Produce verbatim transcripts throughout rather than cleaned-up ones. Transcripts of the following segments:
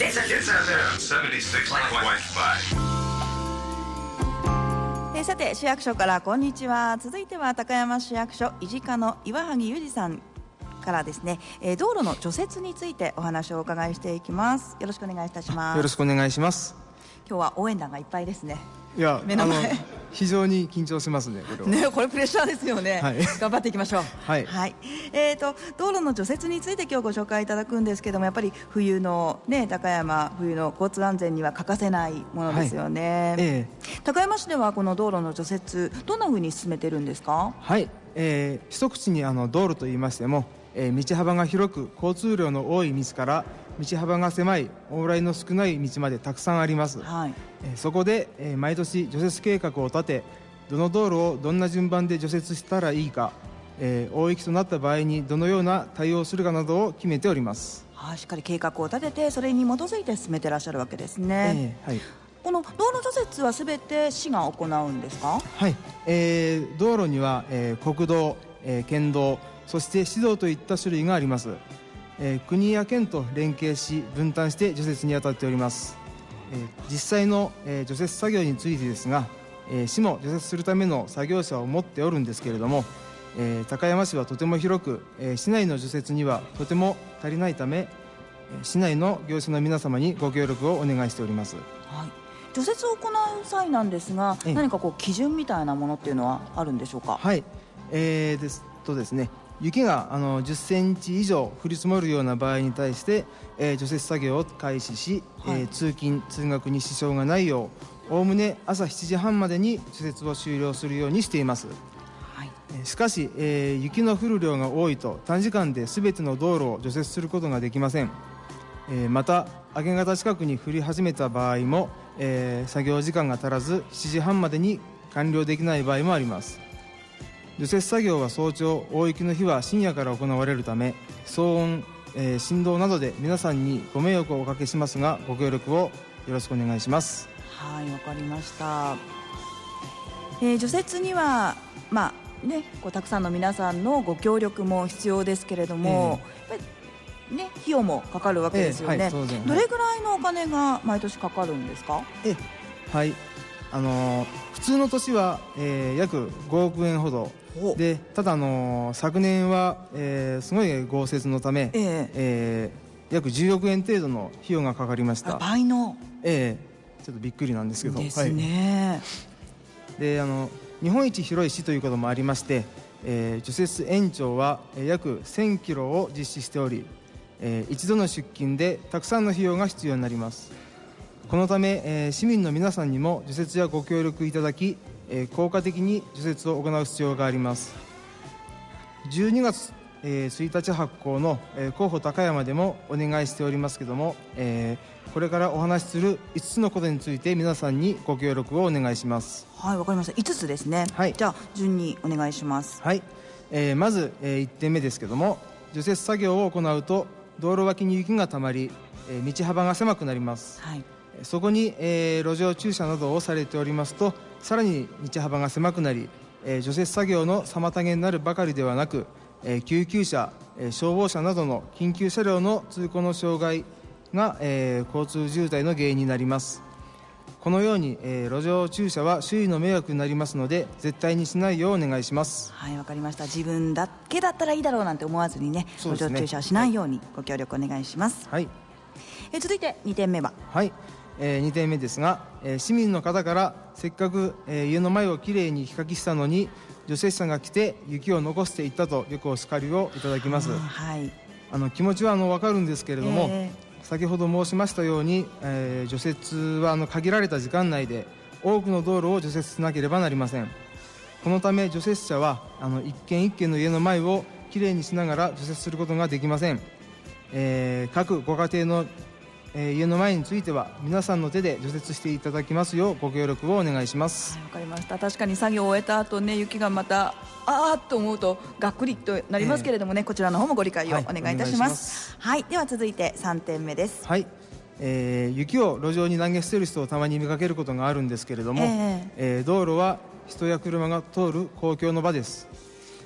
Kiss エフエム セブンティシックスポイントファイブ。 えー、さて市役所からこんにちは。続いては高山市役所維持課の岩萩裕二さんからですね、えー、道路の除雪についてお話をお伺いしていきます。よろしくお願いいたします。 よろしくお願いします。 今日は応援団がいっぱいですね。 いや、 目の前あの非常に緊張しますね、これは。 ね、これプレッシャーですよね、はい、頑張っていきましょう。 はい、 はい。えーと、道路の除雪について今日ご紹介いただくんですけども、やっぱり冬の、ね、高山冬の交通安全には欠かせないものですよね、はい。えー、高山市ではこの道路の除雪どんなふうに進めてるんですか？ はい、えー、一口にあの道路といいましても、えー、道幅が広く交通量の多い道から道幅が狭い往来の少ない道までたくさんあります、はい。えー、そこで、えー、毎年除雪計画を立て、どの道路をどんな順番で除雪したらいいか、えー、大雪となった場合にどのような対応をするかなどを決めております、 はい。しっかり計画を立ててそれに基づいて進めてらっしゃるわけですね、 えーはい。 この道路除雪はすべて市が行うんですか？ はい、えー、道路には、えー、国道、えー、県道、そして市道といった種類があります、えー、国や県と連携し分担して除雪に当たっております、えー、実際の、えー、除雪作業についてですが、えー、市も除雪するための作業車を持っておるんですけれども、えー、高山市はとても広く、えー、市内の除雪にはとても足りないため、えー、市内の業者の皆様にご協力をお願いしております、 はい。除雪を行う際なんですが、何かこう基準みたいなものっていうのはあるんでしょうか？ はい、えー、ですとですね雪があのじゅっセンチ以上降り積もるような場合に対して、えー、除雪作業を開始し、はい。えー、通勤通学に支障がないようおおむね朝しちじはんまでに除雪を終了するようにしています、はい。えー、しかし、えー、雪の降る量が多いと短時間で全ての道路を除雪することができません、えー、また明け方近くに降り始めた場合も、えー、作業時間が足らずしちじはんまでに完了できない場合もあります。除雪作業は早朝、大雪の日は深夜から行われるため騒音、えー、振動などで皆さんにご迷惑をおかけしますがご協力をよろしくお願いします。 はい、わかりました、えー、除雪には、まあね、こうたくさんの皆さんのご協力も必要ですけれども、えーやっぱりね、費用もかかるわけですよね、えーはい、どれぐらいのお金が毎年かかるんですか？ えーはい、あのー、普通の年は、えー、約ごおくえんほどで、ただ、あのー、昨年は、えー、すごい豪雪のため、えーえー、約じゅうおくえん程度の費用がかかりました。 倍の、 えー、ちょっとびっくりなんですけどですね、 はい、であの日本一広い市ということもありまして、えー、除雪延長は、えー、約せんキロを実施しており、えー、一度の出勤でたくさんの費用が必要になります。このため、えー、市民の皆さんにも除雪やご協力いただき、えー、効果的に除雪を行う必要があります。じゅうにがつ、えー、ついたち発行の、えー、候補高山でもお願いしておりますけども、えー、これからお話しするいつつのことについて皆さんにご協力をお願いします。 はい、わかりました。いつつですね、はい、じゃあ順にお願いします。 はい、えー、まず、えー、いってんめですけども、除雪作業を行うと道路脇に雪がたまり、えー、道幅が狭くなります、はい。そこに、えー、路上駐車などをされておりますとさらに道幅が狭くなり、えー、除雪作業の妨げになるばかりではなく、えー、救急車、えー、消防車などの緊急車両の通行の障害が、えー、交通渋滞の原因になります。このように、えー、路上駐車は周囲の迷惑になりますので絶対にしないようお願いします。 はい、わかりました。自分だけだったらいいだろうなんて思わずにね、路上駐車はしないようにご協力お願いします。 はい。 えー、続いてにてんめは、 はい、えー、にてんめですが、えー、市民の方からせっかく、えー、家の前をきれいにひかきしたのに除雪車が来て雪を残していったとよくお叱りをいただきます。はい、あの気持ちはあの分かるんですけれども、えー、先ほど申しましたように、えー、除雪はあの限られた時間内で多くの道路を除雪しなければなりません。このため除雪車はあの一軒一軒の家の前をきれいにしながら除雪することができません。えー、各ご家庭のえー、家の前については皆さんの手で除雪していただきますようご協力をお願いします。 はい、わかりました。確かに作業を終えた後ね、雪がまたあーっと思うとがっくりとなりますけれどもね、えー、こちらの方もご理解をお願いいたします。はい、はい、では続いてさんてんめです。 はい、えー、雪を路上に投げ捨てる人をたまに見かけることがあるんですけれども、えーえー、道路は人や車が通る公共の場です。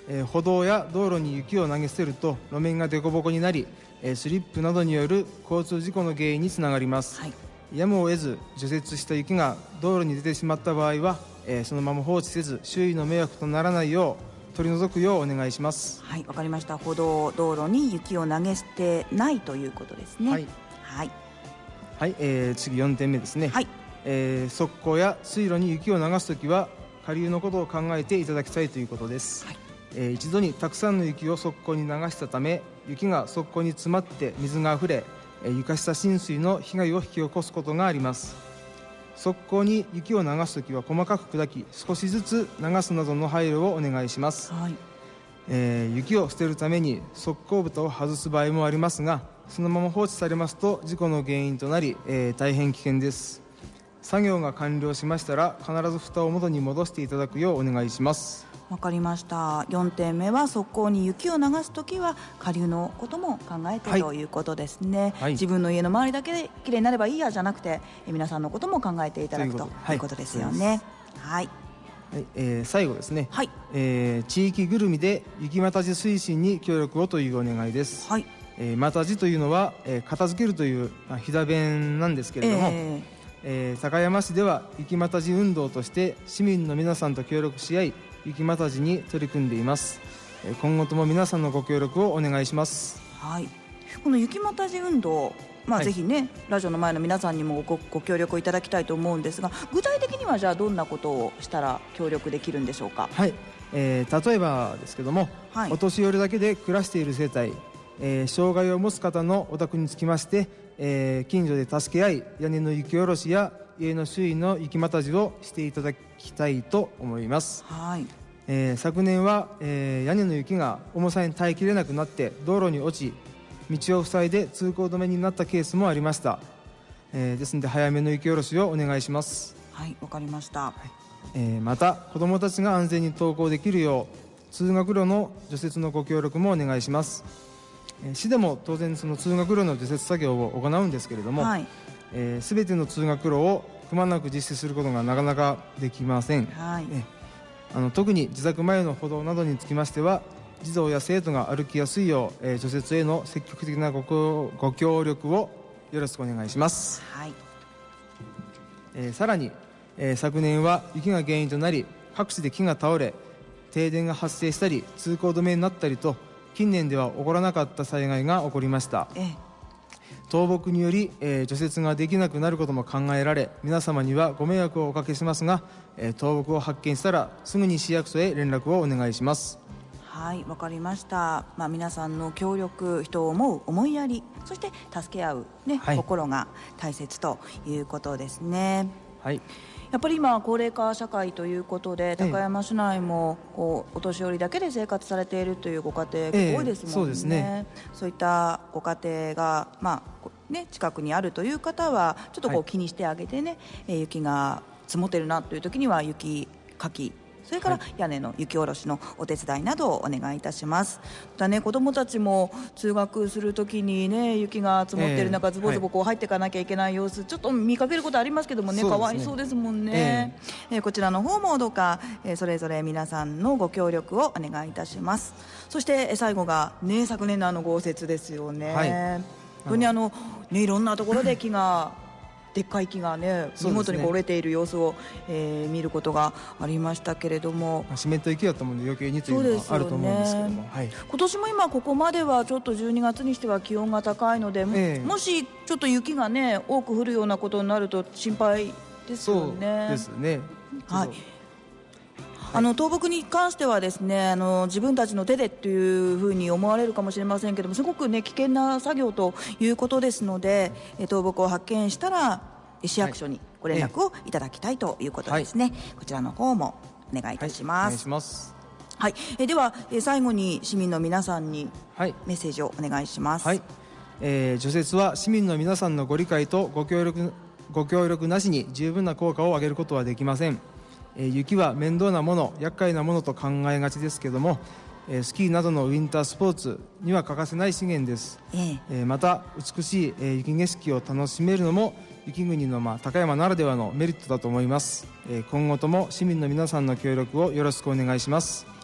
えー歩道や道路に雪を投げ捨てると路面が凸凹になり、えースリップなどによる交通事故の原因につながります、 はい、 やむを得ず除雪した雪が道路に出てしまった場合は、えーそのまま放置せず周囲の迷惑とならないよう取り除くようお願いします。 はい、わかりました。歩道、道路に雪を投げ捨てないということですね。 はい、 はいはい、えー次よんてんめですね。 はい、 えー側溝や水路に雪を流すときは下流のことを考えていただきたいということです、 はい、 えー一度にたくさんの雪を側溝に流したため雪が側溝に詰まって水があふれ、えー床下浸水の被害を引き起こすことがあります。側溝に雪を流すときは細かく砕き少しずつ流すなどの配慮をお願いします、 はい、 えー雪を捨てるために側溝蓋を外す場合もありますがそのまま放置されますと事故の原因となり、えー大変危険です。作業が完了しましたら必ず蓋を元に戻していただくようお願いします。 わかりました。よんてんめは側溝に雪を流すときは下流のことも考えて、 はい、 ということですね、 はい、 自分の家の周りだけできれいになればいいやじゃなくてえ皆さんのことも考えていただくということですよね。はい、 はい、えー最後ですね、 はい、 えー地域ぐるみで雪またじ推進に協力をというお願いです、 はい、 えーまたじというのは、えー片付けるというまあ飛騨弁なんですけれども、 えーえー高山市では雪またじ運動として市民の皆さんと協力し合い雪またじに取り組んでいます。えー今後とも皆さんのご協力をお願いします。 はい、この雪またじ運動、まあはい、 ぜひねラジオの前の皆さんにも ご, ご協力をいただきたいと思うんですが具体的にはじゃあどんなことをしたら協力できるんでしょうか。 はい、えー例えばですけども、 はい、 お年寄りだけで暮らしている世帯、えー障害を持つ方のお宅につきまして、えー近所で助け合い屋根の雪下ろしや家の周囲の雪またじをしていただきたいと思います。 はい、 えー昨年は、えー屋根の雪が重さに耐えきれなくなって道路に落ち道を塞いで通行止めになったケースもありました、えーですので早めの雪下ろしをお願いします。 はい、わかりました。はい、 えーまた子どもたちが安全に登校できるよう通学路の除雪のご協力もお願いします、えー市でも当然その通学路の除雪作業を行うんですけれども、 はい、 えー、全ての通学路をくまなく実施することがなかなかできません、 はい、 えーあの特に自宅前の歩道などにつきましては児童や生徒が歩きやすいよう、えー除雪への積極的な ご, ご協力をよろしくお願いします、 はい、 えーさらに、えー昨年は雪が原因となり各地で木が倒れ停電が発生したり通行止めになったりと近年では起こらなかった災害が起こりました。 ええ、 倒木により、えー除雪ができなくなることも考えられ皆様にはご迷惑をおかけしますが、えー倒木を発見したらすぐに市役所へ連絡をお願いします。 はい、わかりました、まあ、皆さんの協力人を思う思いやりそして助け合う、ね、 はい、 心が大切ということですね。 はい、 やっぱり今高齢化社会ということで高山市内もこうお年寄りだけで生活されているというご家庭結構多いですもんね、ええ、そうですね。そういったご家庭が、まあね、近くにあるという方はちょっとこう気にしてあげてね、はい、雪が積もってるなという時には雪かきそれから屋根の雪下ろしのお手伝いなどをお願いいたします。またね、子どもたちも通学するときに、ね、雪が積もっている中、えー、ズボズボこう入っていかなきゃいけない様子、はい、ちょっと見かけることありますけどもね、かわいそうですもんね、えーえー、こちらの方もどうか、えー、それぞれ皆さんのご協力をお願いいたします。そして最後が、ね、昨年のあの豪雪ですよね、はい、本当にあの、ね、いろんなところで木がでっかい木がね見事に折れている様子を、えー、見ることがありましたけれども、 湿った雪だったもので余計にというのはあると思うんですけども、はい、 今年も今ここまではちょっとじゅうにがつにしては気温が高いので、えー、もしちょっと雪がね多く降るようなことになると心配ですよね。 そうですね、 はい、あの倒木に関してはですね、あの自分たちの手でというふうに思われるかもしれませんけども、すごく、ね、危険な作業ということですので、倒木を発見したら市役所にご連絡をいただきたいということですね、はい、こちらの方もお願いいたします。はい、お願いします。はい、えでは最後に市民の皆さんにメッセージをお願いします。 はい、えー、除雪は市民の皆さんのご理解とご協力、ご協力なしに十分な効果を上げることはできません。えー、雪は面倒なもの、厄介なものと考えがちですけども、えー、スキーなどのウィンタースポーツには欠かせない資源です。えーえー、また美しい、えー、雪景色を楽しめるのも雪国の、まあ、高山ならではのメリットだと思います。えー、今後とも市民の皆さんの協力をよろしくお願いします。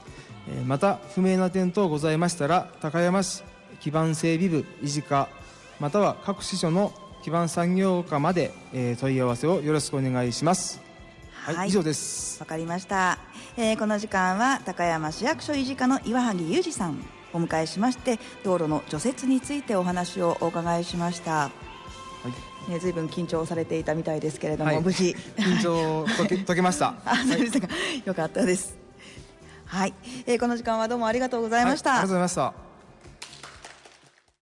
えーまた不明な点等ございましたら高山市基盤整備部維持課または各支所の基盤産業課まで、えー問い合わせをよろしくお願いします。はい、 はい、 以上です。 わかりました、えーこの時間は高山市役所維持課の岩萩裕二さんをお迎えしまして道路の除雪についてお話をお伺いしました。はいね、ずいぶん緊張されていたみたいですけれども、はい、無事緊張解け、解けましたあ、そうでしたか、はい、よかったです。はい、えーこの時間はどうもありがとうございました。 はい、ありがとうございました。